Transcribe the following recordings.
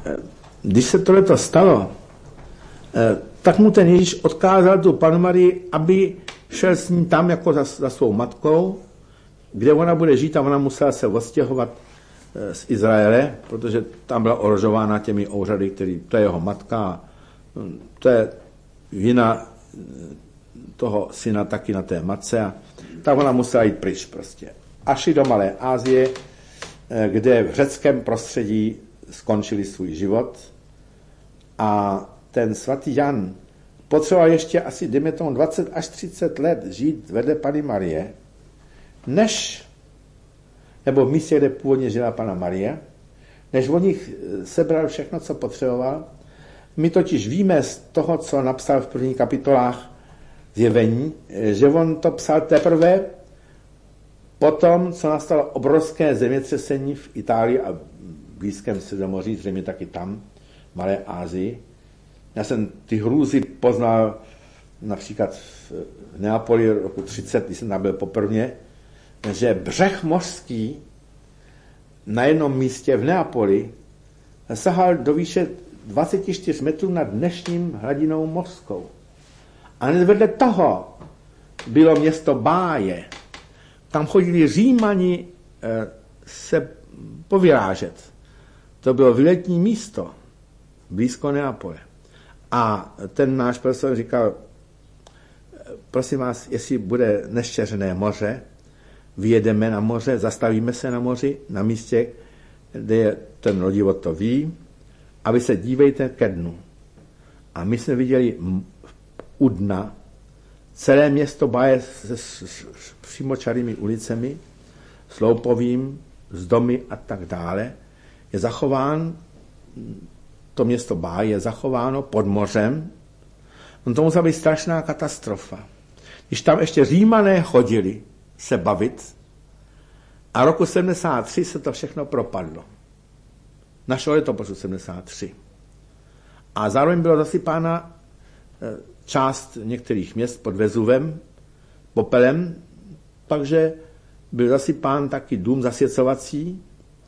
když se tohleto stalo, tak mu ten Ježíš odkázal tu Pannu Marii, aby šel s ní tam jako za svou matkou, kde ona bude žít, a ona musela se odstěhovat z Izraele, protože tam byla ohrožována těmi úřady, to je jeho matka, to je vina toho syna taky na té matce, a tak ona musela jít pryč prostě. A šli do Malé Asie, kde v řeckém prostředí skončili svůj život, a ten svatý Jan potřeboval ještě asi, dejme tomu, 20 až 30 let žít vedle Panny Marie, nebo v místě, kde původně žila Panna Marie, než od nich sebral všechno, co potřeboval. My totiž víme z toho, co napsal v prvních kapitolách Zjevení, že on to psal teprve potom, co nastalo obrovské zemětřesení v Itálii a blízkém Středomoří, zřejmě taky tam, v Malé Asii. Já jsem ty hrůzy poznal například v Neapoli roku 30, když jsem tam byl poprvé, že břeh mořský na jednom místě v Neapoli sahal do výše 24 metrů nad dnešním hladinou mořskou. A vedle toho bylo město Báje. Tam chodili Římani se povyrážet. To bylo výletní místo blízko Neapole. A ten náš profesor říkal, prosím vás, jestli bude neštěřené moře, vyjedeme na moře, zastavíme se na moři, na místě, kde je ten lodivod to ví, a vy se dívejte ke dnu. A my jsme viděli u dna celé město Báje s přímočarými ulicemi, s loupovým, s domy a tak dále. Je zachován, to město Báje je zachováno pod mořem. To musela být strašná katastrofa. Když tam ještě Římané chodili se bavit, a roku 73 se to všechno propadlo. Našlo letopočtu 73. A zároveň bylo zasypána část některých měst pod Vezuvem popelem, takže byl zasypán taky dům zasvěcovací,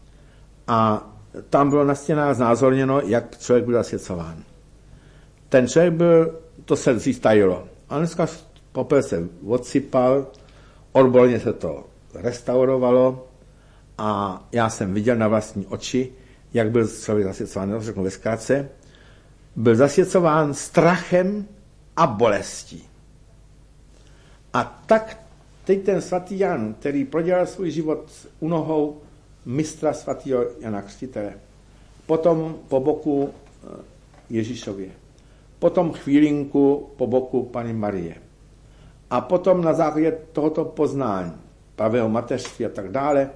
a tam bylo na stěnách znázorněno, jak člověk byl zasvěcován. Ten člověk byl, to se dřív tajilo. A dneska popel se odsypal, odborně se to restaurovalo, a já jsem viděl na vlastní oči, jak byl člověk zasvěcován, řeknu ve zkratce, byl zasvěcován strachem a bolestí. A tak teď ten svatý Jan, který prodělal svůj život u nohou mistra svatého Jana Křtitele, potom po boku Ježíšově, potom chvílinku po boku Panny Marie, a potom na základě tohoto poznání pravého mateřství a tak dále,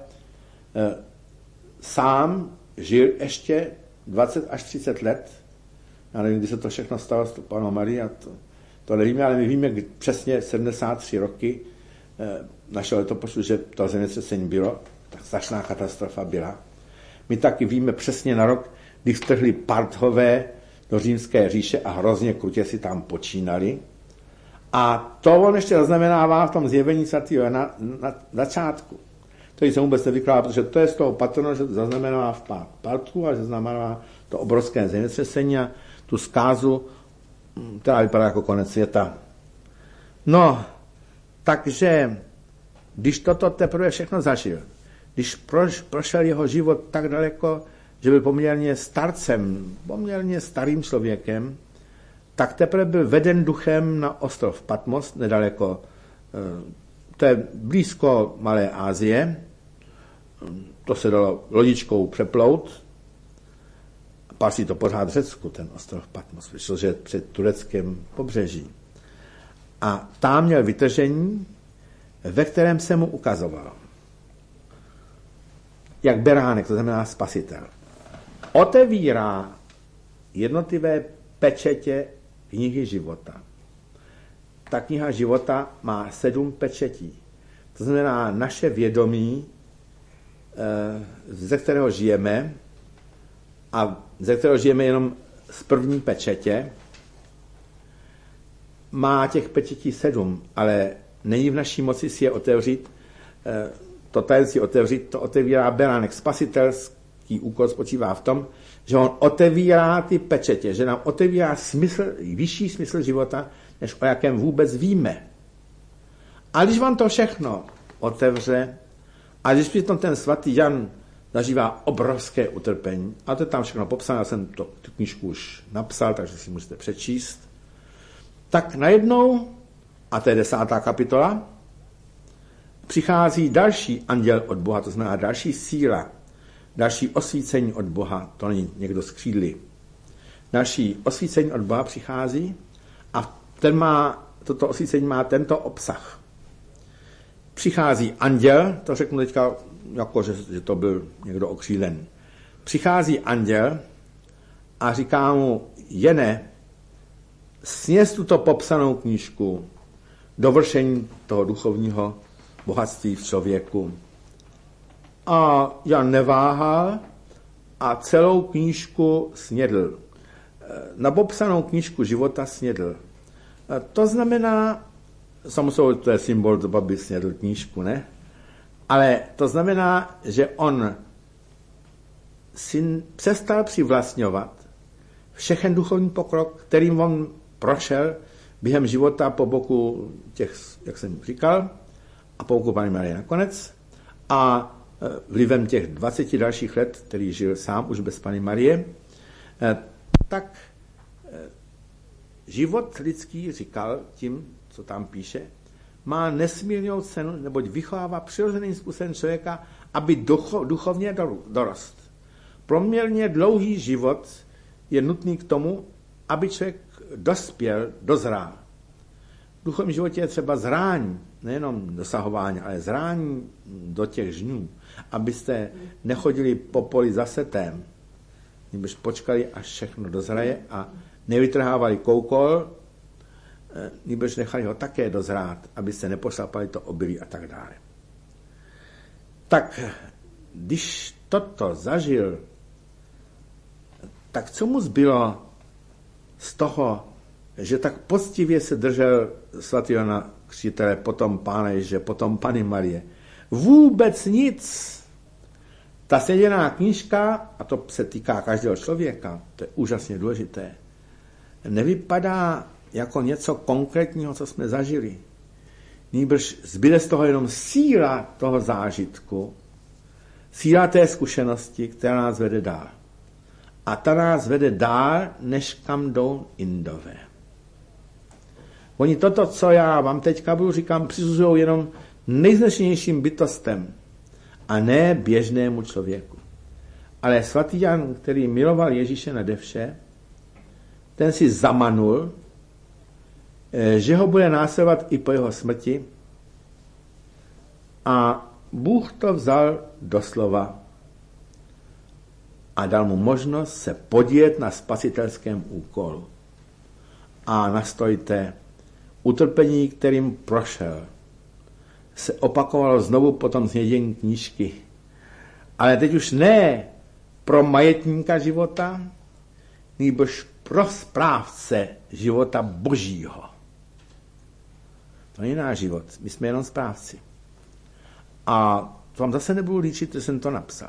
sám žil ještě 20 až 30 let. Já nevím, kdy se to všechno stalo s Pannou Marii, a to nevíme, ale my víme přesně 73 roky našeho letopočtu, že to zemětřesení bylo, tak strašná katastrofa byla. My taky víme přesně na rok, kdy vtrhli Parthové do římské říše a hrozně krutě si tam počínali. A to on ještě zaznamenává v tom Zjevení svatého Jana na začátku. To se vůbec nevykládá, protože to je z toho patrno, že zaznamenává v Parthu, a že zaznamenává to obrovské zemětřesení a tu zkázu, která vypadá jako konec světa. No, takže když toto teprve všechno zažil, když prošel jeho život tak daleko, že byl poměrně starcem, poměrně starým člověkem, tak teprve byl veden duchem na ostrov Patmos, nedaleko, to je blízko Malé Asie, to se dalo lodičkou přeplout, patří to pořád Řecku, ten ostrov Patmos, protože před tureckém pobřeží. A tam měl vytržení, ve kterém se mu ukazovalo, jak beránek, to znamená spasitel, otevírá jednotlivé pečetě knihy života. Ta kniha života má 7 pečetí. To znamená naše vědomí, ze kterého žijeme, a ze kterého žijeme jenom z první pečetě, má těch pečetí 7, ale není v naší moci si je otevřít. To tajemství otevřít, to otevírá beránek spasitelský, svatitelský úkol spočívá v tom, že on otevírá ty pečetě, že nám otevírá vyšší smysl života, než o jakém vůbec víme. A když vám to všechno otevře, a když přitom ten svatý Jan zažívá obrovské utrpení, a to je tam všechno popsané, já jsem tu knížku už napsal, takže si můžete přečíst, tak najednou, a to je 10. kapitola, přichází další anděl od Boha, to znamená další síla, další osvícení od Boha, to není někdo z křídly. Další osvícení od Boha přichází a toto osvícení má tento obsah. Přichází anděl, to řeknu teďka, jako že to byl někdo okřílen. Přichází anděl a říká mu, Jene, sněz tuto popsanou knížku, dovršení toho duchovního bohatství v člověku. A Jan neváhal a celou knížku snědl. Na popsanou knížku života snědl. To znamená, samozřejmě to je symbol, to by snědl knížku, ne? Ale to znamená, že on si přestal přivlastňovat všechen duchovní pokrok, kterým on prošel během života po boku těch, jak jsem říkal, a po boku Panny Marie nakonec. A vlivem těch 20 dalších let, který žil sám už bez Panny Marie, tak život lidský, říkal tím, co tam píše, má nesmírnou cenu, neboť vychovává přirozeným způsobem člověka, aby duchovně dorost. Proměrně dlouhý život je nutný k tomu, aby člověk dospěl, dozrál. V duchovním životě je třeba zrání, nejenom dosahování, ale zrání do těch žňů, abyste nechodili po poli za setem, nebož počkali, až všechno dozraje a nevytrhávali koukol, nebož nechali ho také dozrát, abyste nepošlapali to obilí a tak dále. Tak když toto zažil, tak co mu zbylo z toho, že tak poctivě se držel svatý Jana Křtitele, potom Pána Ježíše, potom Panny Marie? Vůbec nic. Ta sněděná knížka, a to se týká každého člověka, to je úžasně důležité, nevypadá jako něco konkrétního, co jsme zažili. Nýbrž zbyde z toho jenom síla toho zážitku, síla té zkušenosti, která nás vede dál. A ta nás vede dál, než kam jdou Indové. Oni toto, co já vám teďka budu říkám, přisuzují jenom nejznešenějším bytostem a ne běžnému člověku. Ale svatý Jan, který miloval Ježíše nade vše, ten si zamanul, že ho bude následovat i po jeho smrti a Bůh to vzal doslova a dal mu možnost se podílet na spasitelském úkolu. A nastojte, utrpení, kterým prošel, se opakovalo znovu po tom snědění knížky. Ale teď už ne pro majetníka života, nýbrž pro správce života Božího. To není náš život, my jsme jenom správci. A to vám zase nebudu líčit, že jsem to napsal.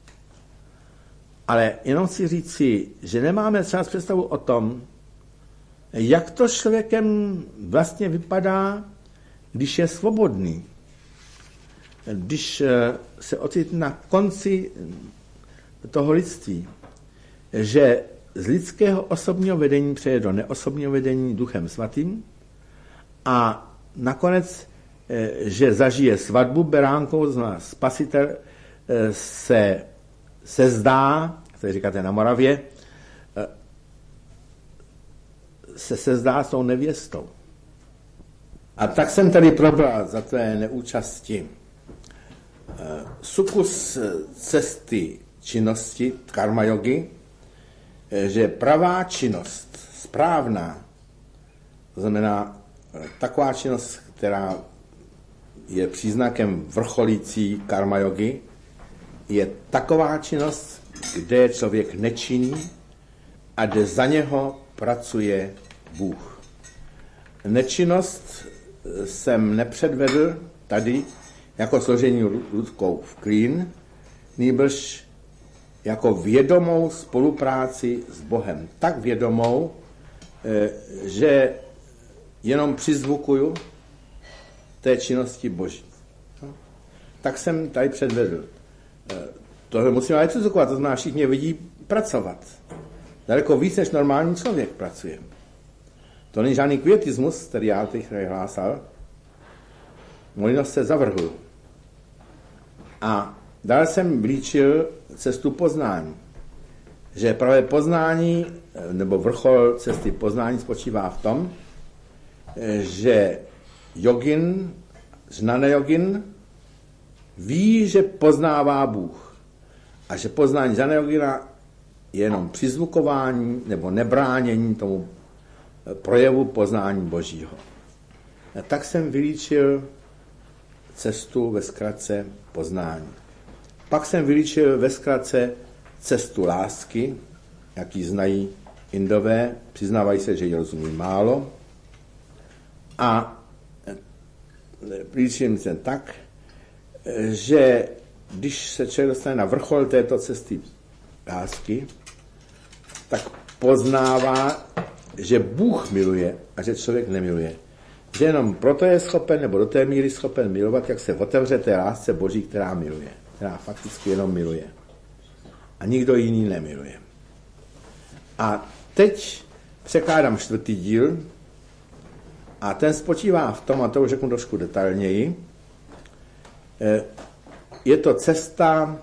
Ale jenom si říci, že nemáme třeba představu o tom, jak to člověkem vlastně vypadá, když je svobodný. Když se ocitne na konci toho lidství, že z lidského osobního vedení přejde do neosobního vedení Duchem Svatým a nakonec, že zažije svatbu beránkou, znamená spasitel se zdá, to říkáte na Moravě, se zdá s tou nevěstou. A tak jsem tady probral za tvé neúčasti sukus cesty činnosti karma yogi, že pravá činnost, správná, to znamená taková činnost, která je příznakem vrcholící karma yogi, je taková činnost, kde je člověk nečinný a kde za něho pracuje Bůh. Nečinnost jsem nepředvedl tady jako složení rukou v klín, nýbrž jako vědomou spolupráci s Bohem. Tak vědomou, že jenom přizvukuju té činnosti Boží. Tak jsem tady předvedl. Tohle musím ale přizvukovat, to znamená, všichni vidí pracovat. Daleko víc, než normální člověk pracuje. To není žádný kvietismus, který já teď hlásal. Molinost se zavrhl. A dál jsem vlíčil cestu poznání. Že právě poznání, nebo vrchol cesty poznání spočívá v tom, že jogin, znane jogin, ví, že poznává Bůh. A že poznání znane jogina je jenom přizvukování nebo nebránění tomu projevu poznání Božího. A tak jsem vylíčil cestu ve zkratce poznání. Pak jsem vylíčil ve zkratce cestu lásky, jak ji znají Indové, přiznávají se, že ji rozumí málo. A vylíčil jsem tak, že když se člověk dostane na vrchol této cesty lásky, tak poznává, že Bůh miluje a že člověk nemiluje. Že jenom proto je schopen, nebo do té míry schopen milovat, jak se otevře té lásce Boží, která miluje. Která fakticky jenom miluje. A nikdo jiný nemiluje. A teď překládám 4. díl a ten spočívá v tom, a to už řeknu trošku detailněji, je to cesta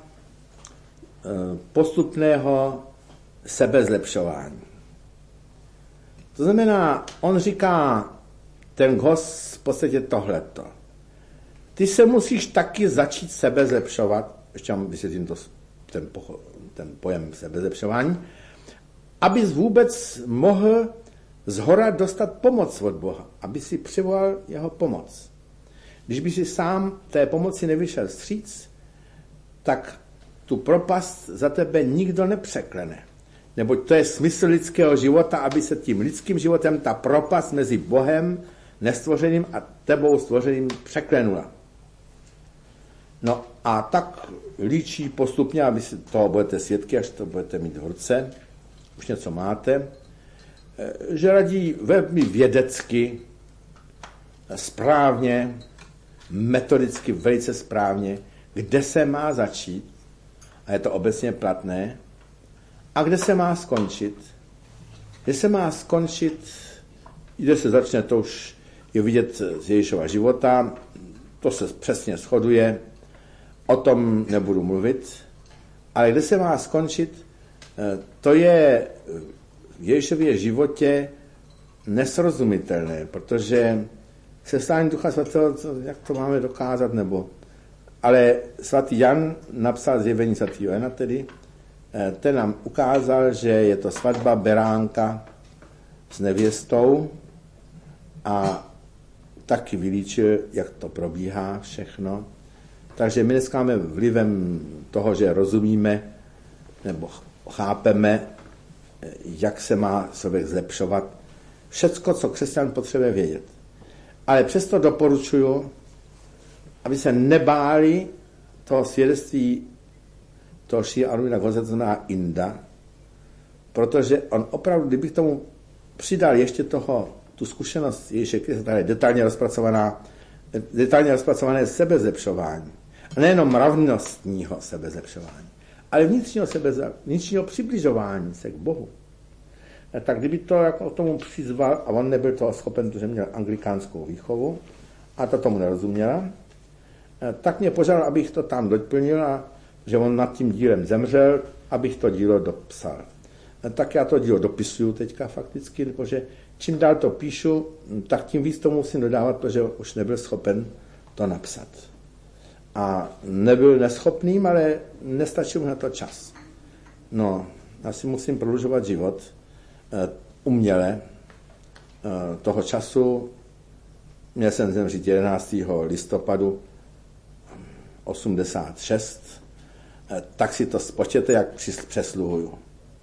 postupného sebezlepšování. To znamená, on říká, ten host v podstatě tohleto. Ty se musíš taky začít sebezlepšovat, ještě vám vysvětlím ten pojem sebezlepšování, abys vůbec mohl zhora dostat pomoc od Boha, aby si přivolal jeho pomoc. Když by si sám té pomoci nevyšel vstříc, tak tu propast za tebe nikdo nepřeklene. Neboť to je smysl lidského života, aby se tím lidským životem ta propast mezi Bohem nestvořeným a tebou stvořeným překlenula. No a tak líčí postupně, aby si toho budete svědky, až to budete mít v ruce, už něco máte, že radí velmi vědecky, správně, metodicky velice správně, kde se má začít, a je to obecně platné, a kde se má skončit. Kde se má skončit, kde se začne, to už je vidět z Ježíšova života, to se přesně shoduje, o tom nebudu mluvit, ale kde se má skončit, to je v Ježíšově životě nesrozumitelné, protože seslání Ducha Svatého, jak to máme dokázat, nebo... Ale svatý Jan napsal Zjevení svatého Jana tedy, ten nám ukázal, že je to svatba beránka s nevěstou a taky vylíčil, jak to probíhá všechno. Takže my dneska máme vlivem toho, že rozumíme nebo chápeme, jak se má člověk zlepšovat. Všecko, co křesťan potřebuje vědět. Ale přesto doporučuju, aby se nebáli toho svědectví toho Šíja Arvina Gozetna Inda, protože on opravdu, kdybych tomu přidal ještě tu zkušenost Ježíše Krista, tady detailně rozpracované sebezlepšování. A nejenom mravnostního sebezlepšování, ale vnitřního přibližování se k Bohu. Tak kdyby to jako tomu přizval, a on nebyl toho schopen, protože měl anglikánskou výchovu, a to tomu nerozuměla, tak mě požádal, abych to tam doplnil a že on nad tím dílem zemřel, abych to dílo dopsal. Tak já to dílo dopisuju teďka fakticky, protože čím dál to píšu, tak tím víc to musím dodávat, protože už nebyl schopen to napsat. A nebyl neschopným, ale nestačil mu na to čas. No, já si musím prodlužovat život uměle. Toho času měl jsem zemřít 11. listopadu 86, tak si to spočtěte, jak přesluhuju.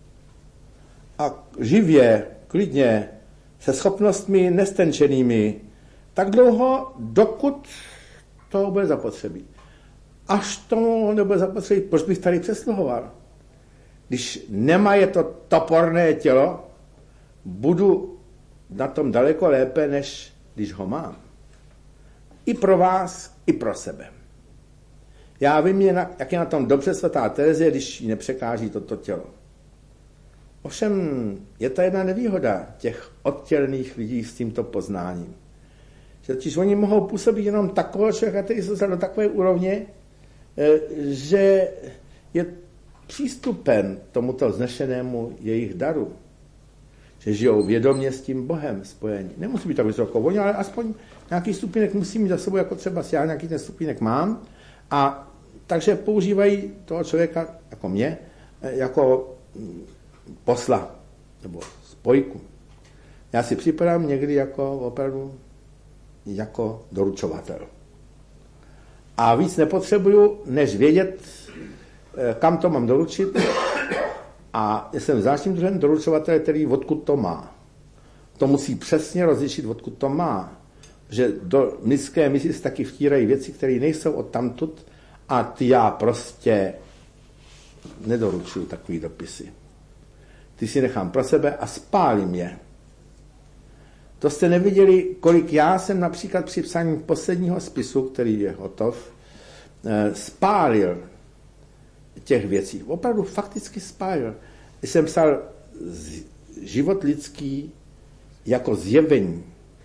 A živě, klidně, se schopnostmi nestenčenými, tak dlouho, dokud to bude zapotřebí. Až to nebude zapotřebí, proč bych tady přesluhoval? když nemá je to toporné tělo, budu na tom daleko lépe, než když ho mám. I pro vás, i pro sebe. Já vím, jak je na tom dobře svatá Terezie, když jí nepřekáží toto tělo. Ovšem je to jedna nevýhoda těch odtělených lidí s tímto poznáním. Že totiž oni mohou působit jenom takového člověka, který se dostal do takové úrovně, že je přístupen tomuto vznešenému jejich daru. Že žijou vědomě s tím Bohem spojení. Nemusí být tak vysoko oni, ale aspoň nějaký stupínek musí mít za sebou, jako třeba já nějaký ten stupínek mám. A takže používají toho člověka, jako mě, jako posla nebo spojku. Já si připadám někdy jako opravdu jako doručovatel. A víc nepotřebuju, než vědět, kam to mám doručit. A jsem zvláštním druhem doručovatele, který odkud to má. To musí přesně rozlišit, odkud to má. Že do lidské mysli se taky vtírají věci, které nejsou odtamtud, a ty já prostě nedoručuju takový dopisy. Ty si nechám pro sebe a spálím je. To jste neviděli, kolik já jsem například při psaní posledního spisu, který je hotov, spálil těch věcí. Opravdu fakticky spálil. Jsem psal život lidský jako zjevení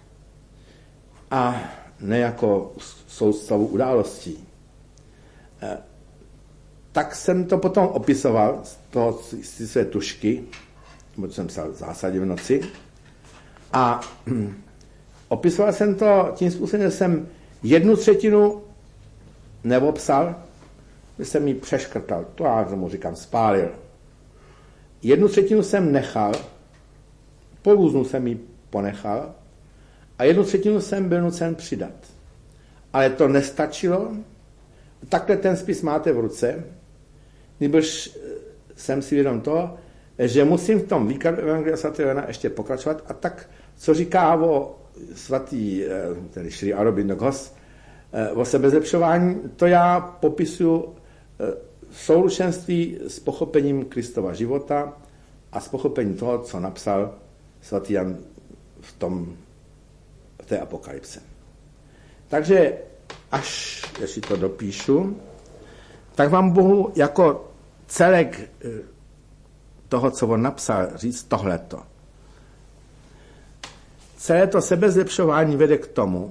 a ne jako soustavu událostí. Tak jsem to potom opisoval z své tušky, nebo jsem psal v zásadě v noci, a opisoval jsem to tím způsobem, že jsem 1/3 neopsal, že jsem ji přeškrtal, to já tomu říkám spálil. 1/3 jsem nechal, polůznu jsem ji ponechal a 1/3 jsem byl nucen přidat. Ale to nestačilo, takhle ten spis máte v ruce, nebož jsem si vědom toho, že musím v tom výkladu Evangelia svatého Jana ještě pokračovat a tak, co říká o svatý, tedy Šri Aurobindo Ghos, o sebezlepšování, to já popisuju v souručenství s pochopením Kristova života a s pochopením toho, co napsal svatý Jan v té apokalypse. Takže až, jestli to dopíšu, tak vám mohu jako celek toho, co on napsal, říct tohleto. Celé to sebezlepšování vede k tomu,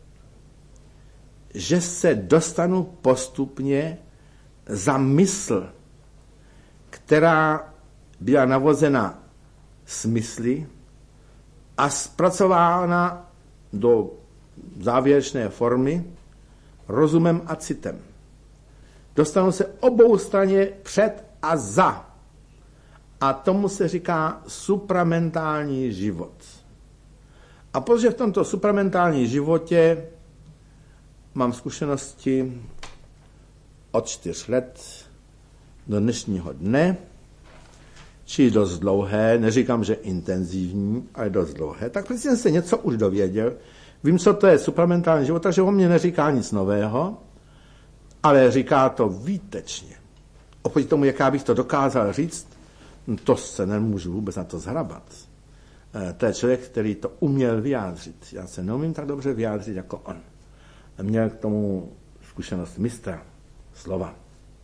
že se dostanu postupně za mysl, která byla navozena smysly a zpracována do závěrečné formy rozumem a citem. Dostanu se obou straně před a za. A tomu se říká supramentální život. A protože v tomto supramentální životě mám zkušenosti od 4 let do dnešního dne, či dost dlouhé, neříkám, že intenzivní, ale dost dlouhé, tak prostě jsem se něco už dověděl. Vím, co to je supramentální život, takže on mě neříká nic nového, ale říká to výtečně. Oproti tomu, jak já bych to dokázal říct, to se nemůžu vůbec na to zhrabat. To je člověk, který to uměl vyjádřit. Já se neumím tak dobře vyjádřit jako on. Měl k tomu zkušenost mistra slova.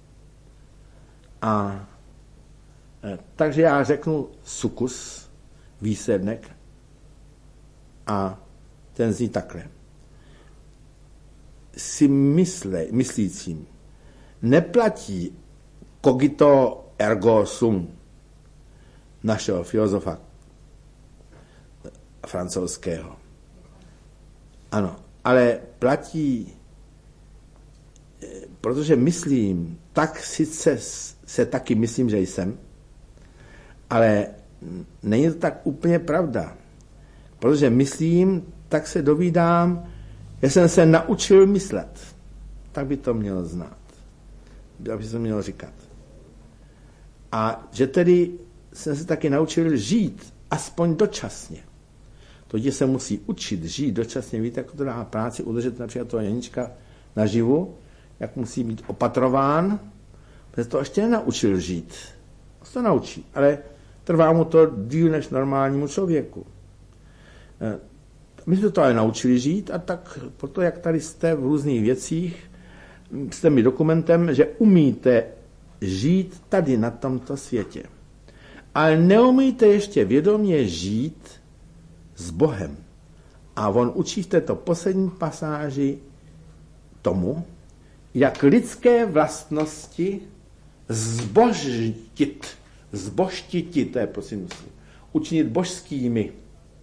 A takže já řeknu sukus, výslednek, a ten zní takhle. Si myslícím neplatí cogito ergo sum našeho filozofa francouzského. Ano, ale platí, protože myslím, tak sice se taky myslím, že jsem, ale není to tak úplně pravda. Protože myslím, tak se dovídám, že jsem se naučil myslet. Tak by to mělo znát. Tak by se to mělo říkat. A že tedy jsem se taky naučil žít, aspoň dočasně. To dítě se musí učit žít dočasně. Víte, jak to dá práci udržet například toho Janička naživu, jak musí být opatrován, protože to ještě nenaučil žít se to naučí, ale trvá mu to díl než normálnímu člověku. My jsme to ale naučili žít a tak proto, jak tady jste v různých věcích, jste mi dokumentem, že umíte žít tady na tomto světě. Ale neumíte ještě vědomě žít s Bohem. A on učí v této poslední pasáži tomu, jak lidské vlastnosti zbožtitit, to je prosím, učinit božskými.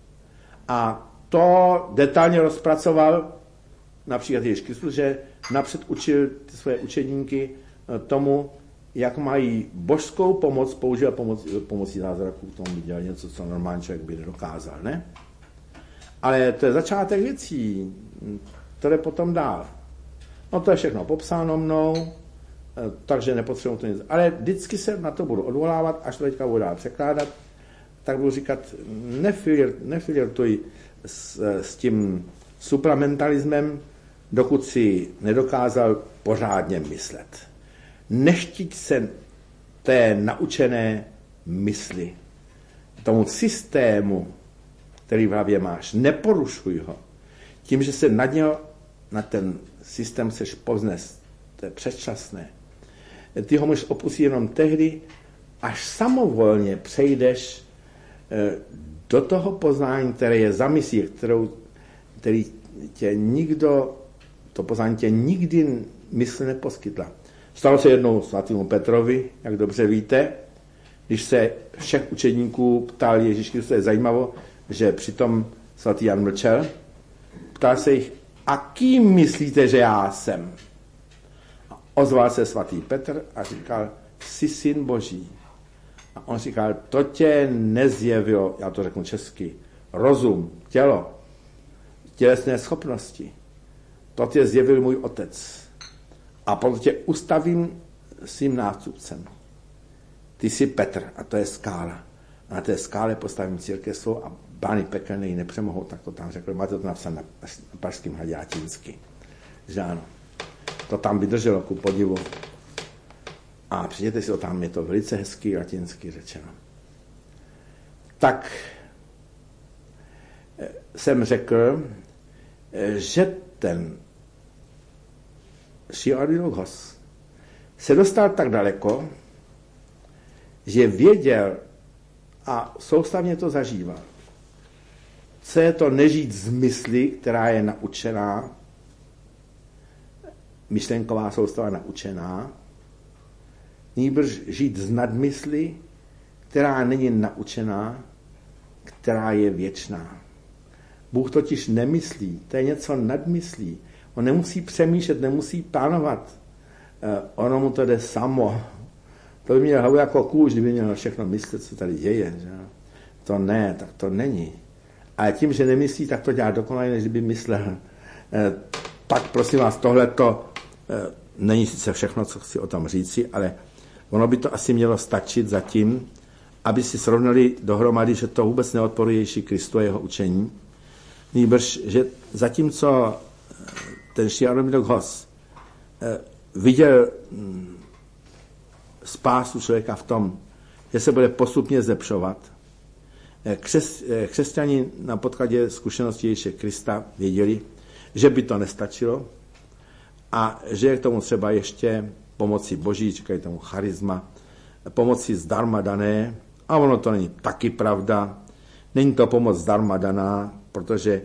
A to detailně rozpracoval například Ježíš Kristus, že napřed učil své učedníky tomu, jak mají božskou pomoc používat pomocí zázraků, k tomu by dělal něco, co normální člověk by nedokázal, ne? Ale to je začátek věcí, to jde potom dál. No to je všechno popsáno mnou, takže nepotřebuji to nic. Ale vždycky se na to budu odvolávat, až to teďka budu dál překládat, tak budu říkat, nefilirtuj s tím supramentalismem, dokud si nedokázal pořádně myslet. Neštíť se té naučené mysli, tomu systému, který v hlavě máš, neporušuj ho. Tím, že se na ten systém chceš povznést, to je předčasné. Ty ho můžeš opustit jenom tehdy, až samovolně přejdeš do toho poznání, které je za misí, který tě to poznání tě nikdy mysl neposkytla. Stalo se jednou svatému Petrovi, jak dobře víte, když se všech učedníků ptal Ježíš Kristus, je zajímavo, že přitom svatý Jan mlčel, ptal se jich, a kým myslíte, že já jsem? A ozval se svatý Petr a říkal, jsi syn Boží. A on říkal, to tě nezjevilo, já to řeknu česky, rozum, tělo, tělesné schopnosti. To tě zjevil můj otec. A proto tě ustavím svým nástupcem. Ty jsi Petr a to je skála. A na té skále postavím církev svou a bány pekelné ji nepřemohou, tak to tam řekl. Máte to napsané na Pražském hradě latinsky. Že ano. To tam vydrželo ku podivu. A přijděte si to tam, je to velice hezky latinsky řečeno. Tak jsem řekl, že ten Šiarilogos se dostal tak daleko, že věděl a soustavně to zažíval. Co je to nežít z mysli, která je naučená, myšlenková soustava naučená, nýbrž žít z nadmysli, která není naučená, která je věčná. Bůh totiž nemyslí, to je něco nadmyslí. On nemusí přemýšlet, nemusí plánovat. Ono mu to jde samo. To by měl hlavu jako kůž, kdyby měl všechno myslet, co tady děje. Že? To ne, tak to není. Ale tím, že nemyslí, tak to dělá dokonale, než by myslel. Tak prosím vás, tohleto není sice všechno, co chci o tom říci, ale ono by to asi mělo stačit zatím, aby si srovnali dohromady, že to vůbec neodporuje Ježíši Kristu a jeho učení. Nýbrž, že zatímco ten Šiarilogos viděl spásu člověka v tom, že se bude postupně zlepšovat, křesťani na podkladě zkušenosti Ježíše Krista věděli, že by to nestačilo a že je k tomu třeba ještě pomoci Boží, říkají tomu charisma, pomoci zdarma dané, a ono to není taky pravda. Není to pomoc zdarma daná, protože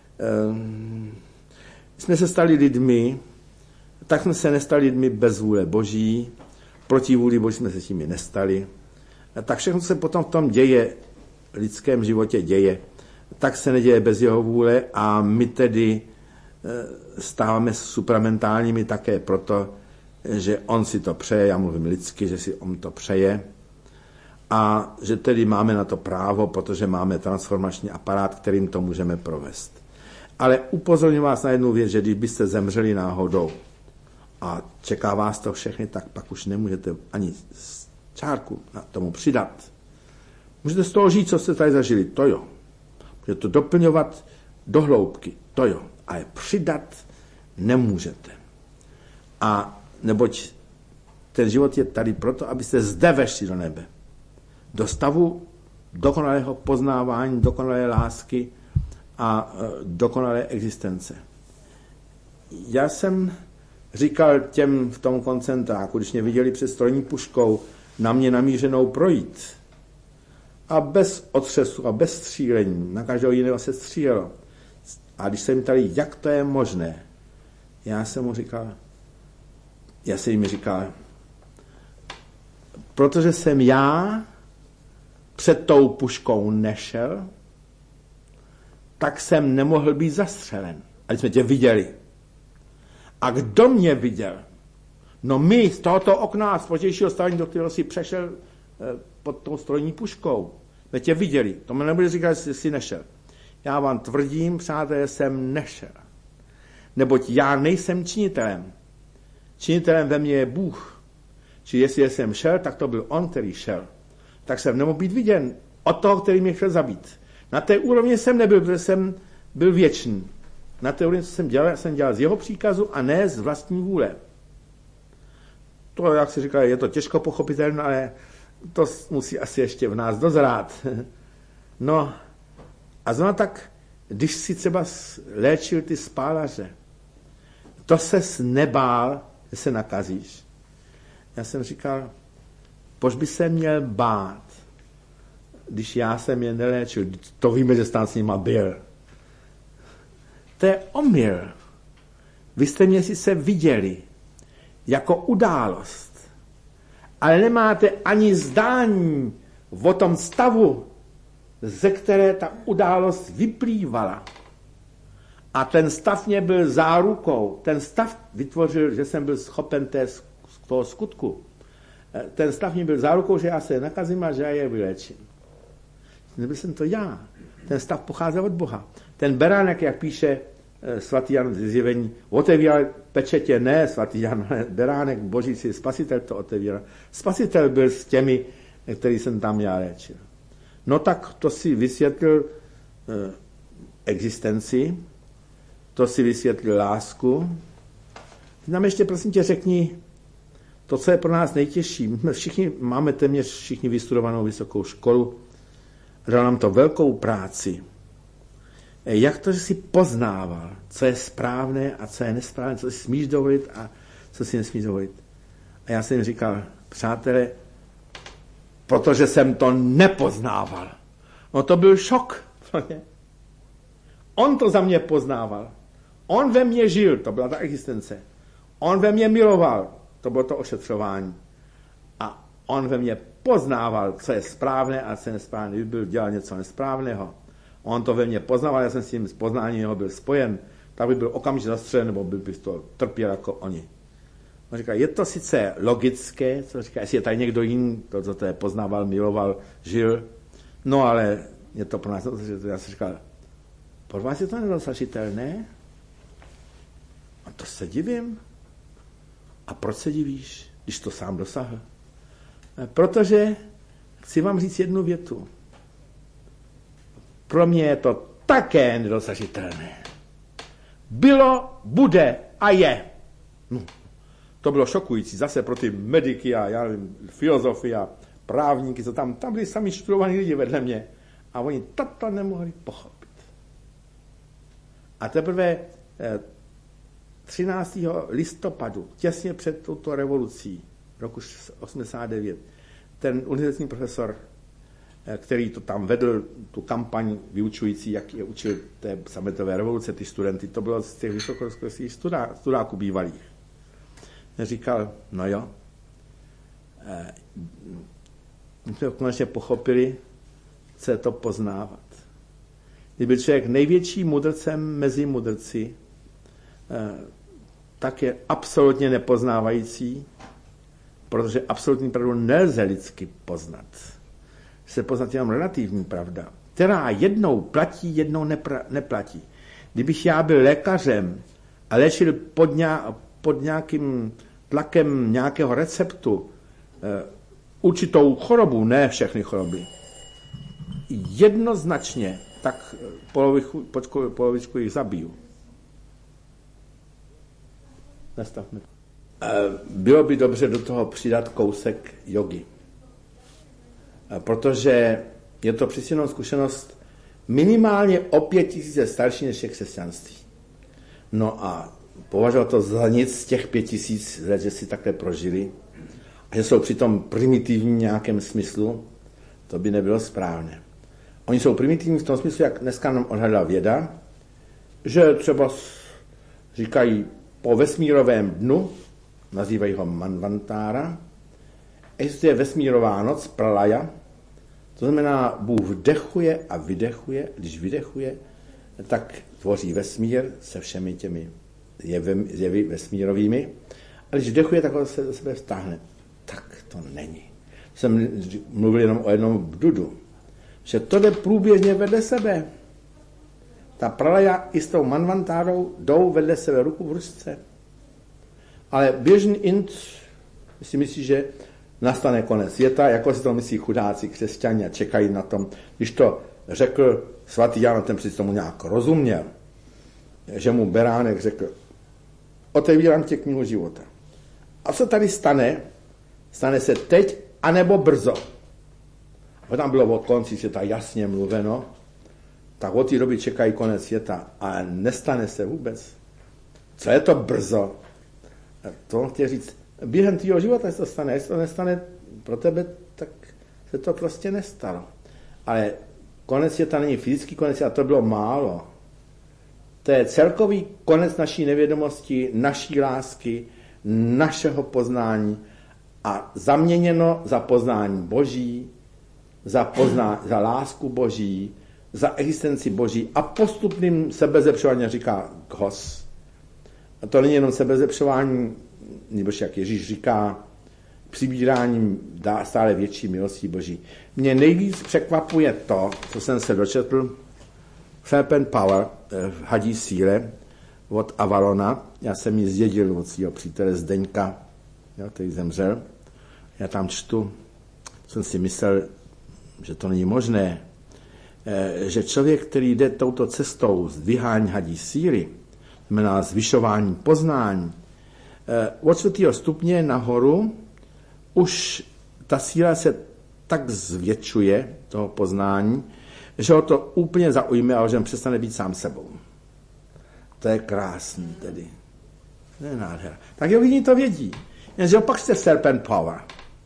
jsme se stali lidmi, tak jsme se nestali lidmi bez vůle Boží, proti vůli Boží jsme se s nimi nestali. Tak všechno, co se potom v tom děje, v lidském životě děje, tak se neděje bez jeho vůle a my tedy stáváme supramentálními také proto, že on si to přeje, já mluvím lidsky, že si on to přeje a že tedy máme na to právo, protože máme transformační aparát, kterým to můžeme provést. Ale upozorňuji vás na jednu věc, že když byste zemřeli náhodou a čeká vás to všechny, tak pak už nemůžete ani čárku na tomu přidat. Můžete z toho žít, co jste tady zažili, to jo. Můžete to doplňovat do hloubky, to jo. Ale přidat nemůžete. A neboť ten život je tady proto, abyste zde vešli do nebe. do stavu dokonalého poznávání, dokonalé lásky a dokonalé existence. Já jsem říkal těm v tom koncentráku, když mě viděli před strojní puškou na mě namířenou projít a bez otřesu a bez střílení, na každého jiného se střílelo. A když se jim ptali, jak to je možné, já jsem jim říkal, protože jsem já před tou puškou nešel, tak jsem nemohl být zastřelen. A jsme tě viděli. A kdo mě viděl? No my z tohoto okna, z pozdějšího stavení, do kterého si přešel pod tou strojní puškou. My tě viděli. To mi nebude říkat, že jsi nešel. Já vám tvrdím, přátelé, jsem nešel. Neboť já nejsem činitelem. Činitelem ve mně je Bůh. Či jestli jsem šel, tak to byl on, který šel. Tak jsem nemohl být viděn od toho, který mě chtěl zabít. Na té úrovni jsem nebyl, protože jsem byl věčný. Na té úrovni, co jsem dělal z jeho příkazu a ne z vlastní vůle. To, jak si říkal, je to těžko pochopitelné, ale to musí asi ještě v nás dozrát. No, a zrovna tak, když si třeba léčil ty spálaře, to ses nebál, že se nakazíš. Já jsem říkal, proč by se měl bát, když já jsem je neléčil. To víme, že tam s nima byl. To je omyl. Vy jste mě sice viděli jako událost, ale nemáte ani zdání o tom stavu, ze které ta událost vyplývala. A ten stav mě byl zárukou. Ten stav vytvořil, že jsem byl schopen toho skutku. Ten stav mě byl zárukou, že já se nakazím a že já je vylečím. Nebyl jsem to já. Ten stav pocházel od Boha. Ten beránek, jak píše svatý Jan z Zjevení, otevíral pečetě, ne svatý Jan, ale beránek boží si, spasitel to otevíral. Spasitel byl s těmi, který jsem tam já léčil. No tak to si vysvětlil existenci, to si vysvětlil lásku. Ty nám ještě prosím tě řekni to, co je pro nás nejtěžší. My máme téměř všichni vystudovanou vysokou školu, dal nám to velkou práci. Jak to, že jsi poznával, co je správné a co je nesprávné, co si smíš dovolit a co si nesmíš dovolit. A já jsem jim říkal, přátelé, protože jsem to nepoznával. No to byl šok. On to za mě poznával. On ve mně žil, to byla ta existence. On ve mně miloval, to bylo to ošetřování. A on ve mně poznával, co je správné a co je nesprávné. Když byl dělal něco nesprávného, on to ve mně poznával, já jsem s tím poznáním jeho byl spojen, tak by byl okamžitě zastřelen, nebo by to trpěl jako oni. On říká, je to sice logické, co říká, jestli je tady někdo jiný, to, co je poznával, miloval, žil, no ale je to pro nás, já jsem říkal, pro vás je to nedosažitelné? A to se divím. A proč se divíš, když to sám dosáhl? Protože chci vám říct jednu větu. Pro mě je to také nedosažitelné. Bylo, bude a je. No, to bylo šokující zase pro ty mediky a já nevím, filozofy a právníky, co tam byli sami studovaní lidi vedle mě. A oni toto nemohli pochopit. A teprve 13. listopadu, těsně před touto revolucí, roku 89, ten univerzitní profesor, který to tam vedl, tu kampaň vyučující, jak je učil té sametové revoluce, ty studenty, to bylo z těch vysokoškolských studáků bývalých. Říkal, no jo, my jsme konečně pochopili, co je to poznávat. Kdyby byl člověk největší mudrcem mezi mudrci, tak je absolutně nepoznávající, protože absolutní pravdu nelze lidsky poznat. Se poznat jenom relativní pravda, která jednou platí, jednou neplatí. Kdybych já byl lékařem a léčil pod nějakým tlakem nějakého receptu určitou chorobu, ne všechny choroby, jednoznačně, tak polovičku jich zabiju. Nastavme. Bylo by dobře do toho přidat kousek jogy. protože je to přeci jenom zkušenost minimálně o 5000 starší než je křesťanství. No a považoval to za nic z těch 5000 let, že si takhle prožili a že jsou přitom primitivní v nějakém smyslu, to by nebylo správné. Oni jsou primitivní v tom smyslu, jak dneska nám odhadla věda, že třeba říkají po vesmírovém dnu, nazývají ho Manvantára, existuje vesmírová noc, pralaja, to znamená, Bůh vdechuje a vydechuje, když vydechuje, tak tvoří vesmír se všemi těmi jevy vesmírovými, a když vdechuje, tak ho se do sebe vztáhne. Tak to není. Jsem mluvil jenom o jednom bdudu, že to jde průběžně vedle sebe. Ta pralaja i s tou Manvantárou jdou vedle sebe ruku v ručce. Ale běžný int si myslí, že nastane konec světa, jako si to myslí chudáci křesťani a čekají na tom. Když to řekl svatý Jan, ten přeci tomu nějak rozuměl, že mu Beránek řekl, otevírám tě knihu života. A co tady stane? Stane se teď, anebo brzo. A tam bylo od konci světa jasně mluveno, tak od té doby čekají konec světa a nestane se vůbec. Co je to brzo? A to chtěl říct, během tvýho života se to stane. Jestli to nestane pro tebe, tak se to prostě nestalo. Ale konec světa není fyzický konec světa, to bylo málo. To je celkový konec naší nevědomosti, naší lásky, našeho poznání a zaměněno za poznání Boží, za lásku Boží, za existenci Boží a postupným sebezlepšováním, říká Ghoss. A to není jenom sebezlepšování, nebož jak Ježíš říká, přibíráním dá stále větší milostí Boží. Mě nejvíc překvapuje to, co jsem se dočetl v Serpent Power v Hadí síle od Avalona. Já jsem ji zdědil od svého přítele Zdeňka, který zemřel. Já tam čtu, jsem si myslel, že to není možné, že člověk, který jde touto cestou zdvihání hadí síly, znamená zvyšování poznání, od 4. stupně nahoru už ta síla se tak zvětšuje, toho poznání, že ho to úplně zaujme a že přestane být sám sebou. To je krásný tedy. To je nádhera. Tak jogini to vědí. Jenže opak jste Serpent Power.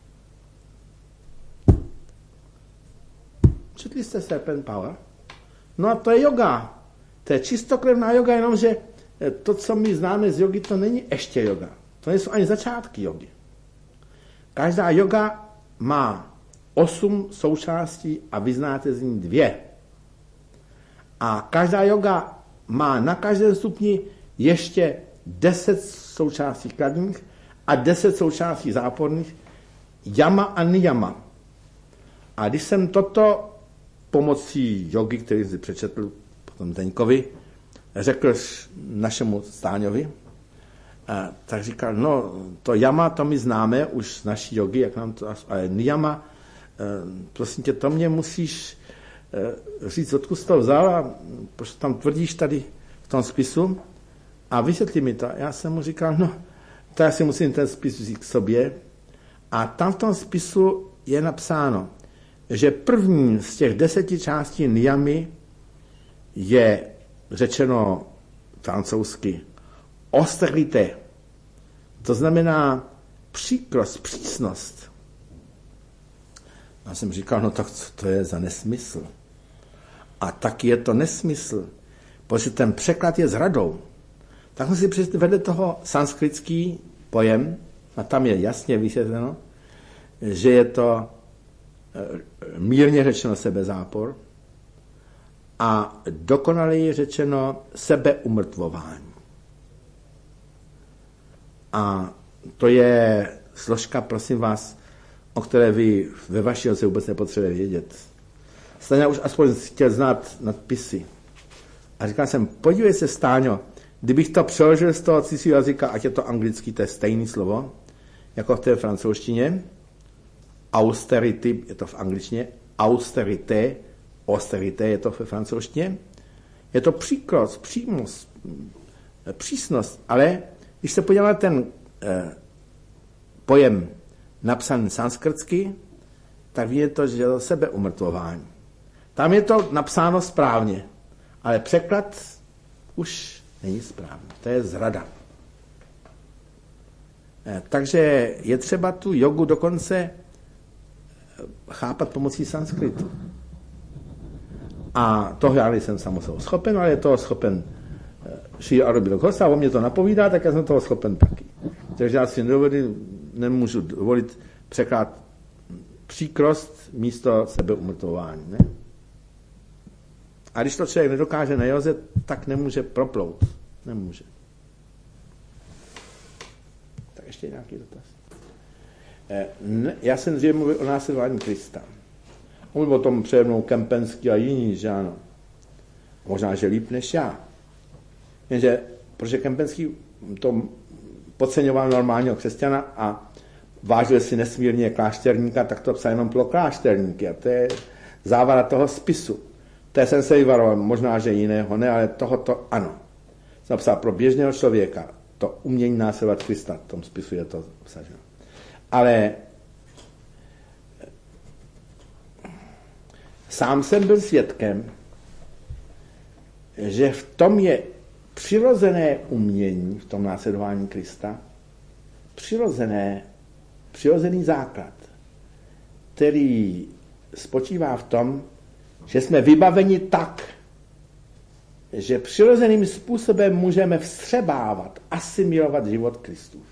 Četli jste Serpent Power? No a to je yoga. To je čistokrevná yoga, jenomže to, co my známe z jogy, to není ještě yoga. To nejsou ani začátky jogy. Každá yoga má 8 součástí a vy znáte z ní 2. A každá yoga má na každém stupni ještě 10 součástí kladných a 10 součástí záporných, jama a niyama. A když jsem toto pomocí jogy, který si přečetl potom Zdeňkovi, řekl našemu Stáňovi, tak říkal, no to jama, to my známe už z naší jogy, jak nám to, ale niyama, prosím tě, to mě musíš říct, odkud jsi to vzal a proč tam tvrdíš tady v tom spisu a vysvětli mi to. Já jsem mu říkal, no, to já si musím ten spis vzít k sobě a tam v tom spisu je napsáno, že první z těch 10 částí niyamy je řečeno francouzsky austerité. To znamená příkrost, přísnost. Já jsem říkal, no tak co to je za nesmysl? A taky je to nesmysl, protože ten překlad je s radou. Tak jsme si přečetli vedle toho sanskritský pojem, a tam je jasně vysvětleno, že je to mírně řečeno sebezápor a dokonaleji řečeno sebeumrtvování. A to je složka, prosím vás, o které vy ve vaší roce vůbec nepotřebujete vědět. Stáňa už aspoň chtěl znát nadpisy. A říkal jsem, podívej se, Stáňo, kdybych to přeložil z toho cizího jazyka, ať je to anglický, to je stejné slovo, jako v té francouzštině, austerity, je to v angličtině, austerité je to ve francouzštině, je to příkrost, přímost, přísnost, ale když se podíváme ten pojem napsaný sanskrtsky, tak je to, že do sebe umrtvování. Tam je to napsáno správně, ale překlad už není správný. To je zrada. Takže je třeba tu jogu dokonce chápat pomocí sanskritu. A toho já nejsem samozřejmě schopen, ale je toho schopen Šri Aurobindo Ghosa, on mě to napovídá, tak já jsem toho schopen taky. Takže já si nemůžu dovolit překlad příkrost místo sebeumrtvování. Ne? A když to člověk nedokáže na joze, tak nemůže proplout. Nemůže. Tak ještě nějaký dotaz. Já jsem dříve mluvil o následování Krista. Mluvil o tom přede mnou Kempenský a jiní, že ano. Možná, že líp než já. Jenže, protože Kempenský to podceňoval normálního křesťana a vážil si nesmírně klášterníka, tak to psal jenom pro klášterníky. A to je závada toho spisu. To jsem se vyvaroval, možná, že jiného ne, ale tohoto ano. Jsem psal pro běžného člověka to umění následovat Krista. V tom spisu je to obsaženo. Ale sám jsem byl svědkem, že v tom je přirozené umění, v tom následování Krista, přirozený základ, který spočívá v tom, že jsme vybaveni tak, že přirozeným způsobem můžeme vstřebávat, asimilovat život Kristův.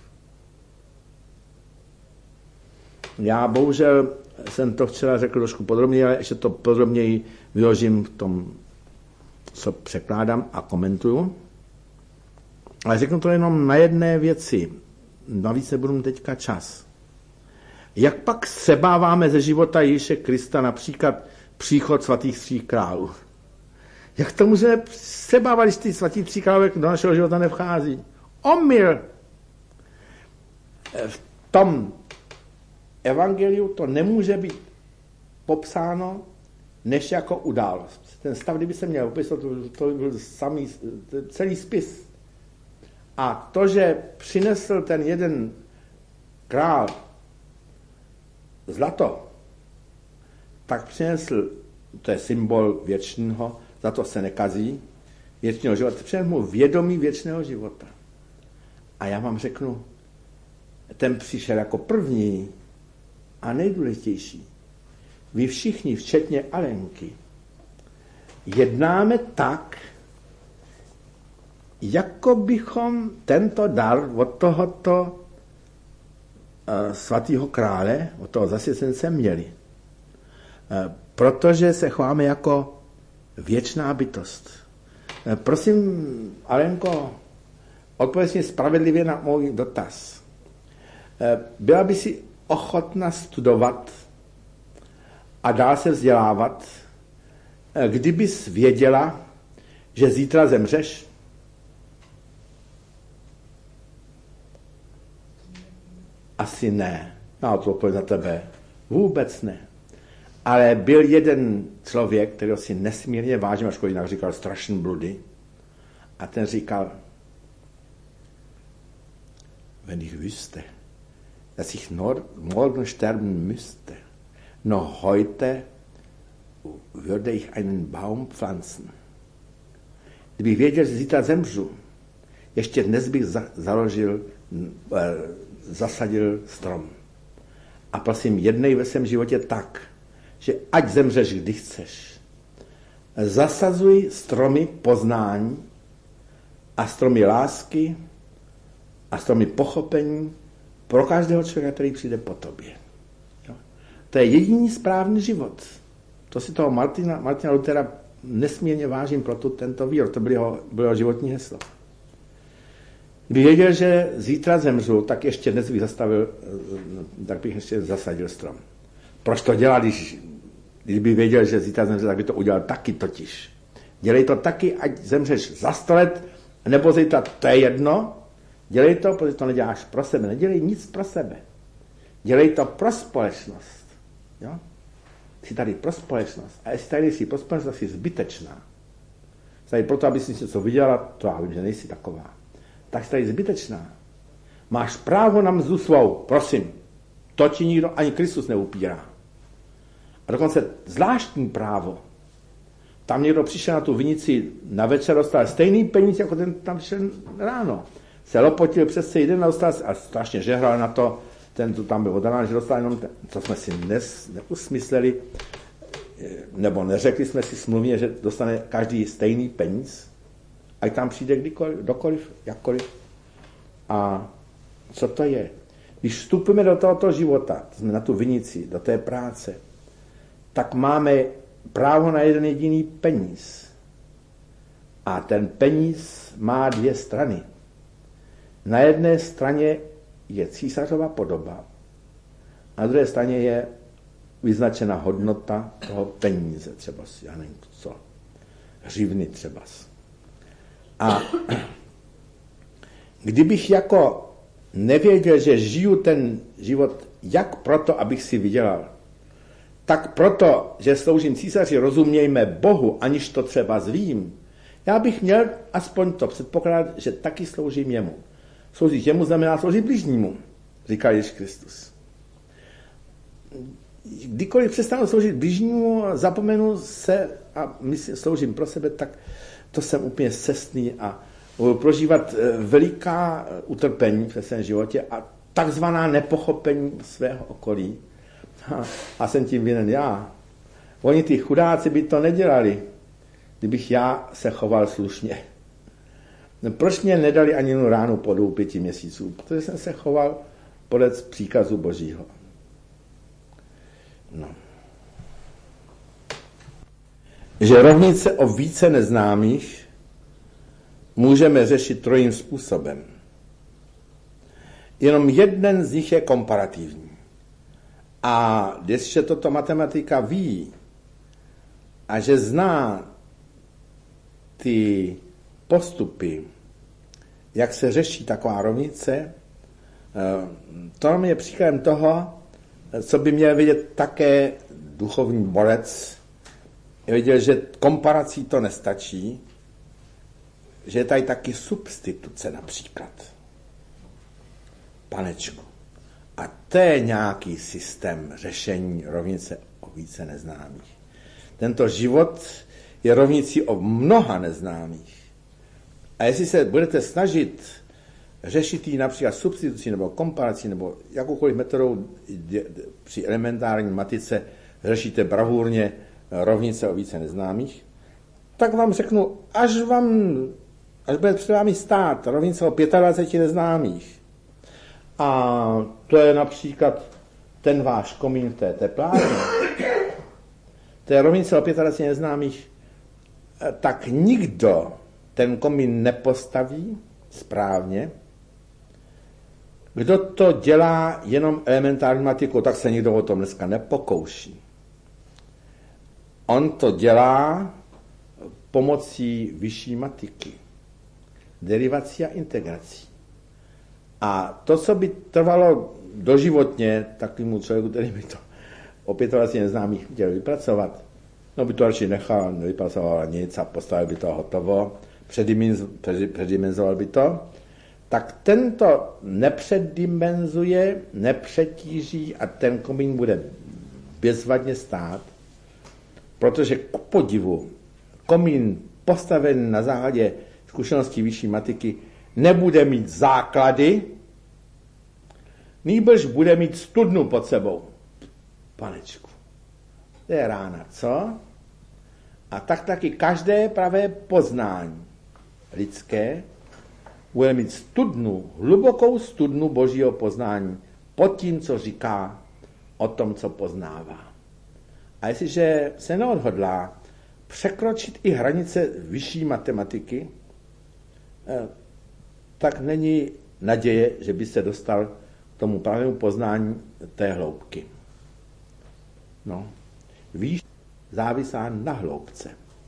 Já bohužel jsem to včera řekl trošku podrobněji, ale ještě to podrobněji vyložím v tom, co překládám a komentuju. Ale řeknu to jenom na jedné věci. Navíc nebudu teďka čas. Jak pak vstřebáváme ze života Ježíše Krista například příchod svatých tří králů? Jak to můžeme vstřebávat, když ty svatí tří králové do našeho života nevchází? Omyl! V tom evangeliu to nemůže být popsáno než jako událost. Ten stav, kdyby se měl opisat, to by byl celý spis. A to, že přinesl ten jeden král zlato, tak přinesl, to je symbol věčného, za to se nekazí, věčného života, přinesl mu vědomí věčného života. A já vám řeknu, ten přišel jako první a nejdůležitější. Vy všichni, včetně Alenky, jednáme tak, jako bychom tento dar od tohoto svatého krále, od toho zasvěcence měli. Protože se chováme jako věčná bytost. Prosím, Alenko, odpověď mi spravedlivě na můj dotaz. Byla by si ochotna studovat a dál se vzdělávat, kdybys věděla, že zítra zemřeš? Asi ne. Já to odpověď za tebe. Vůbec ne. Ale byl jeden člověk, kterého si nesmírně vážím, až jinak říkal strašný bludy. A ten říkal, wenn ich wüsste, dass ich morgen sterben müsste, noch heute würde ich einen Baum pflanzen. Kdybych věděl, že zítra zemřu, ještě dnes bych zasadil strom. A prosím, jednej ve svém životě tak, že ať zemřeš, kdy chceš. Zasazuj stromy poznání a stromy lásky a stromy pochopení pro každého člověka, který přijde po tobě. Jo? To je jediný správný život. To si toho Martina Luthera nesmírně vážím pro tento výrok. To bylo jeho životní heslo. Kdyby věděl, že zítra zemřu, tak ještě dnes bych zasadil strom. Proč to dělat, kdyby věděl, že zítra zemře, tak by to udělal taky totiž. Dělej to taky, ať zemřeš za 100 let, nebo zítra, to je jedno. Dělej to, protože to neděláš pro sebe. Nedělej nic pro sebe. Dělej to pro společnost. Jo? Jsi tady pro společnost. A jestli tady jsi pro společnost, jsi zbytečná. Jsi tady proto, aby si něco vydělala, to já vím, že nejsi taková. Tak jsi tady zbytečná. Máš právo na mzdu svou, prosím. To ti nikdo, ani Kristus neupírá. A dokonce zvláštní právo. Tam někdo přišel na tu vinici na večer, dostal stejný peníz, jako ten tam přišel ráno. Se lopotil přes celý den a dostal a strašně žehral na to, ten, co tam byl od rána, že dostal jenom ten, co jsme si neusmysleli, nebo neřekli jsme si smluvně, že dostane každý stejný peníz, ať tam přijde kdykoliv, dokoliv, jakkoliv. A co to je? Když vstupujeme do tohoto života, jsme na tu vinici, do té práce, tak máme právo na jeden jediný peníz. A ten peníz má dvě strany. Na jedné straně je císařova podoba, a na druhé straně je vyznačena hodnota toho peníze, třeba, já nevím co, hřivny třeba. A kdybych jako nevěděl, že žiju ten život jak proto, abych si vydělal, tak proto, že sloužím císaři, rozumějme Bohu, aniž to třeba zvím, já bych měl aspoň to předpokládat, že taky sloužím jemu. Sloužit jemu znamená sloužit bližnímu, říká Ježíš Kristus. Kdykoliv přestanu sloužit bližnímu, zapomenu se a sloužím pro sebe, tak to jsem úplně scestný a budu prožívat veliká utrpení v svém životě a takzvaná nepochopení svého okolí. A jsem tím vinen já. Oni ty chudáci by to nedělali, kdybych já se choval slušně. Proč mě nedali ani jednu ránu po 5 měsíců? Protože jsem se choval podle příkazu Božího. No. Že rovnice o více neznámých můžeme řešit trojím způsobem. Jenom jeden z nich je komparativní. A jestliže toto matematika ví a že zná ty postupy, jak se řeší taková rovnice, to je příkladem toho, co by měl vědět také duchovní borec. Je viděl, že komparací to nestačí, že je tady taky substituce například. Panečku. A to je nějaký systém řešení rovnice o více neznámých. Tento život je rovnicí o mnoha neznámých. A jestli se budete snažit řešit ji například substitucí nebo komparací nebo jakoukoliv metodou při elementární matice řešíte bravurně rovnice o více neznámých, tak vám řeknu, až bude před vámi stát rovnice o 25 neznámých, a to je například ten váš komín v té teplárně, to je rovnice o 25 neznámých, tak nikdo ten komín nepostaví správně. Kdo to dělá jenom elementární matikou, tak se nikdo o tom dneska nepokouší. On to dělá pomocí vyšší matiky, derivací a integrací. A to, co by trvalo doživotně takovému člověku, který by to o 25 neznámých chtěl vypracovat, no by to radši nechal, nevypracoval nic a postavil by to hotovo, předimenzoval by to, tak tento nepředimenzuje, nepřetíží a ten komín bude bezvadně stát, protože k podivu komín postaven na základě zkušeností vyšší matiky nebude mít základy, nýbrž bude mít studnu pod sebou. Panečku, to je rána, co? A tak taky každé pravé poznání lidské bude mít studnu, hlubokou studnu Božího poznání pod tím, co říká o tom, co poznává. A jestliže se neodhodlá překročit i hranice vyšší matematiky, tak není naděje, že by se dostal k tomu pravému poznání té hloubky. No, výš závisá na hloubce.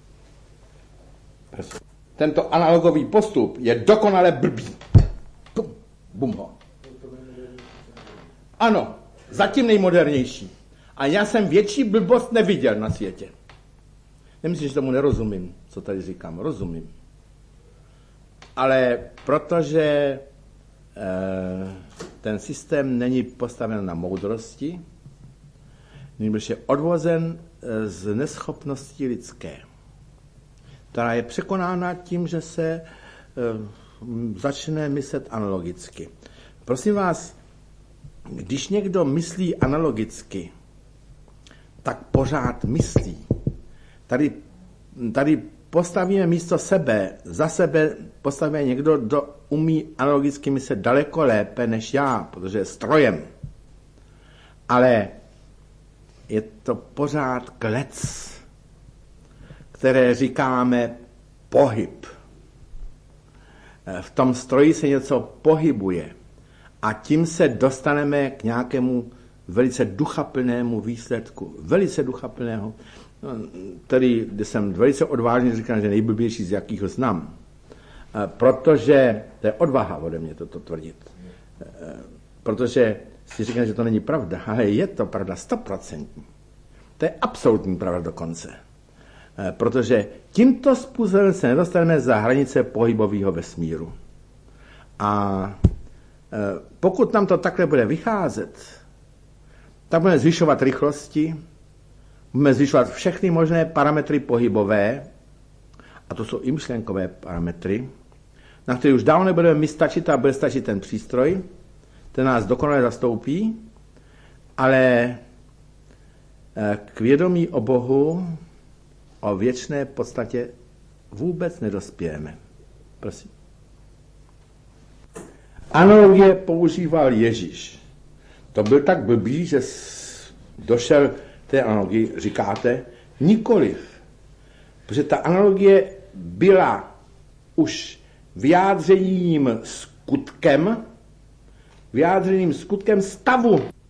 Tento analogový postup je dokonale blbý. Bum ho. Ano, zatím nejmodernější. A já jsem větší blbost neviděl na světě. Nemyslím, že tomu nerozumím, co tady říkám. Rozumím. Ale protože ten systém není postaven na moudrosti, nýbrž je odvozen z neschopnosti lidské, která je překonána tím, že se začne myslet analogicky. Prosím vás, když někdo myslí analogicky, tak pořád myslí. Tady postavíme místo sebe, za sebe postavíme někdo, kdo umí analogicky myslet daleko lépe než já, protože je strojem. Ale je to pořád klec, které říkáme pohyb. V tom stroji se něco pohybuje a tím se dostaneme k nějakému velice duchaplnému výsledku. Velice duchaplného, který jsem velice odvážně říkal, že nejblbější z jakých ho znám. Protože to je odvaha ode mě toto tvrdit. Protože si říkám, že to není pravda, ale je to pravda 100%. To je absolutní pravda dokonce. Protože tímto způsobem se nedostaneme za hranice pohybového vesmíru. A pokud nám to takhle bude vycházet, tak budeme zvyšovat rychlosti, budeme zvyšovat všechny možné parametry pohybové, a to jsou i myšlenkové parametry, na které už dávno nebudeme my stačit a bude stačit ten přístroj, ten nás dokonale zastoupí, ale k vědomí o Bohu, o věčné podstatě vůbec nedospějeme. Prosím. Analogie používal Ježíš. To byl tak blbý, že došel té analogii, říkáte, nikoliv. Protože ta analogie byla už vyjádřeným skutkem stavu.